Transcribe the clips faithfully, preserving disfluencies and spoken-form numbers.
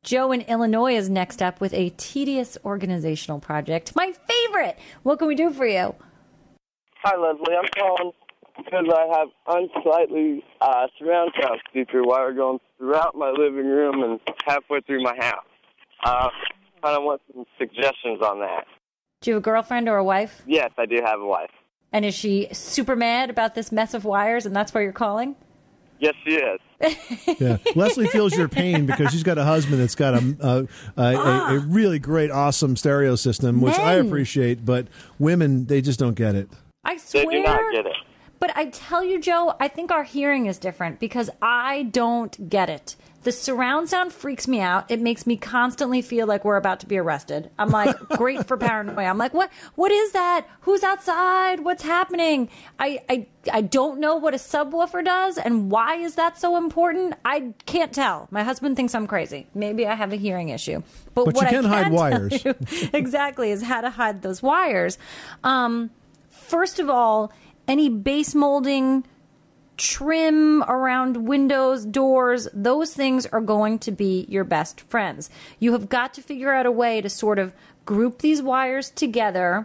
Joe in Illinois is next up with a tedious organizational project. My favorite! What can we do for you? Hi, Leslie. I'm calling because I have unsightly uh, surround sound speaker wire going throughout my living room and halfway through my house. Uh, kind of want some suggestions on that. Do you have a girlfriend or a wife? Yes, I do have a wife. And is she super mad about this mess of wires, and that's why you're calling? Yes, she is. Yeah, Leslie feels your pain because she's got a husband that's got a a, a, a, a really great, awesome stereo system, which Men. I appreciate. But women, they just don't get it. I swear. They do not get it. But I tell you, Joe, I think our hearing is different because I don't get it. The surround sound freaks me out. It makes me constantly feel like we're about to be arrested. I'm like, great for paranoia. I'm like, what? What is that? Who's outside? What's happening? I, I, I don't know what a subwoofer does, and why is that so important? I can't tell. My husband thinks I'm crazy. Maybe I have a hearing issue. But, But what you can I hide can wires. tell you exactly is how to hide those wires. Um, first of all, any base molding, trim around windows, doors, those things are going to be your best friends. You have got to figure out a way to sort of group these wires together,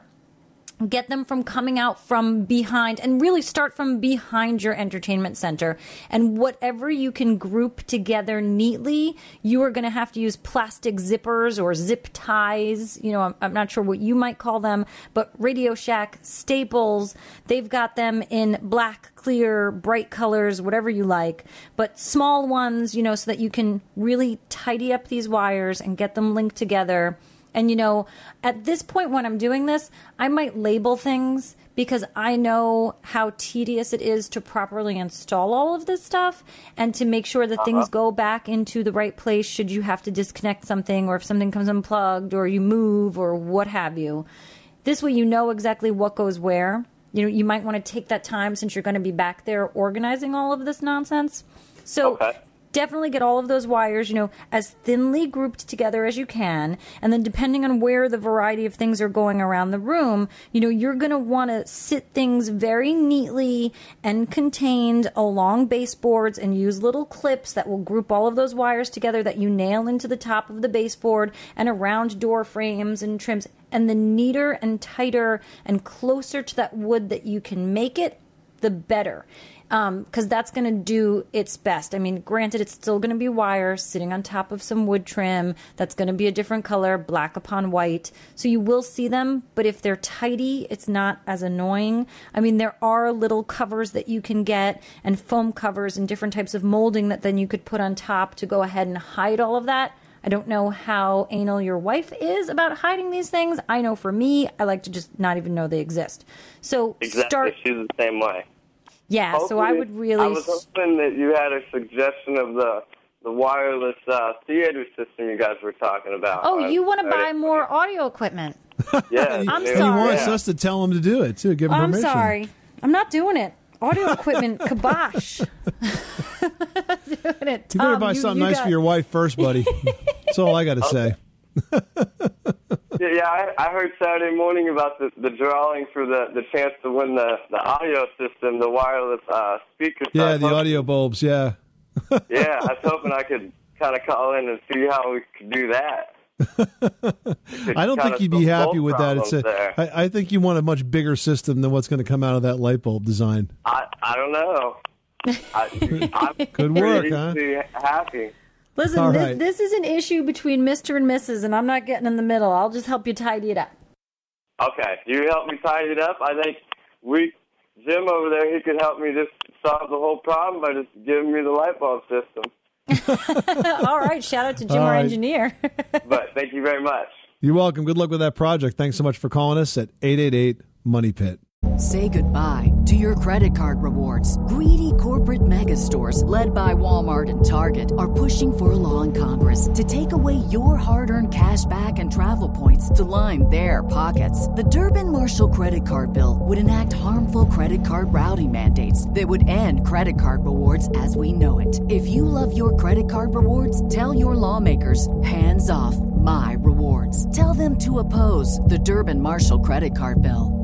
get them from coming out from behind, and really start from behind your entertainment center. And whatever you can group together neatly, you are going to have to use plastic zippers or zip ties. You know, I'm, I'm not sure what you might call them, but Radio Shack, Staples, they've got them in black, clear, bright colors, whatever you like, but small ones, you know, so that you can really tidy up these wires and get them linked together. And, you know, at this point when I'm doing this, I might label things because I know how tedious it is to properly install all of this stuff and to make sure that uh-huh. things go back into the right place should you have to disconnect something or if something comes unplugged or you move or what have you. This way you know exactly what goes where. You know, you might want to take that time since you're going to be back there organizing all of this nonsense. So okay. Definitely get all of those wires, you know, as thinly grouped together as you can. And then depending on where the variety of things are going around the room, you know, you're going to want to sit things very neatly and contained along baseboards and use little clips that will group all of those wires together that you nail into the top of the baseboard and around door frames and trims. And the neater and tighter and closer to that wood that you can make it, the better. Because um, that's going to do its best. I mean, granted, it's still going to be wire sitting on top of some wood trim. That's going to be a different color, black upon white. So you will see them, but if they're tidy, it's not as annoying. I mean, there are little covers that you can get and foam covers and different types of molding that then you could put on top to go ahead and hide all of that. I don't know how anal your wife is about hiding these things. I know for me, I like to just not even know they exist. So exactly. start. She's the same way. Yeah, Hopefully, so I would really... I was hoping that you had a suggestion of the the wireless uh, theater system you guys were talking about. Oh, I you want to buy it. more audio equipment? Yeah. I'm yeah. sorry. He wants yeah. us to tell him to do it, too. Give him I'm permission. sorry. I'm not doing it. Audio equipment, kibosh. doing it. Tom, you better buy you, something you nice got... for your wife first, buddy. That's all I got to okay. say. yeah, yeah I, I heard Saturday morning about the, the drawing for the, the chance to win the, the audio system, the wireless uh, speakers. Yeah, so the hoping, audio bulbs, yeah. yeah, I was hoping I could kind of call in and see how we could do that. I don't think you'd be happy with that. It's a, I, I think you want a much bigger system than what's going to come out of that light bulb design. I, I don't know. I, I'm Good work, pretty huh? happy. Listen, All this, right. this is an issue between Mister and Missus, and I'm not getting in the middle. I'll just help you tidy it up. Okay, you help me tidy it up. I think we, Jim over there, he could help me just solve the whole problem by just giving me the light bulb system. All right, shout out to Jim, All our right. engineer. But thank you very much. You're welcome. Good luck with that project. Thanks so much for calling us at eight eight eight money pit. Say goodbye to your credit card rewards. Greedy corporate mega stores, led by Walmart and Target, are pushing for a law in Congress to take away your hard-earned cash back and travel points to line their pockets. The Durbin-Marshall credit card bill would enact harmful credit card routing mandates that would end credit card rewards as we know it. If you love your credit card rewards, tell your lawmakers, hands off my rewards. Tell them to oppose the Durbin-Marshall credit card bill.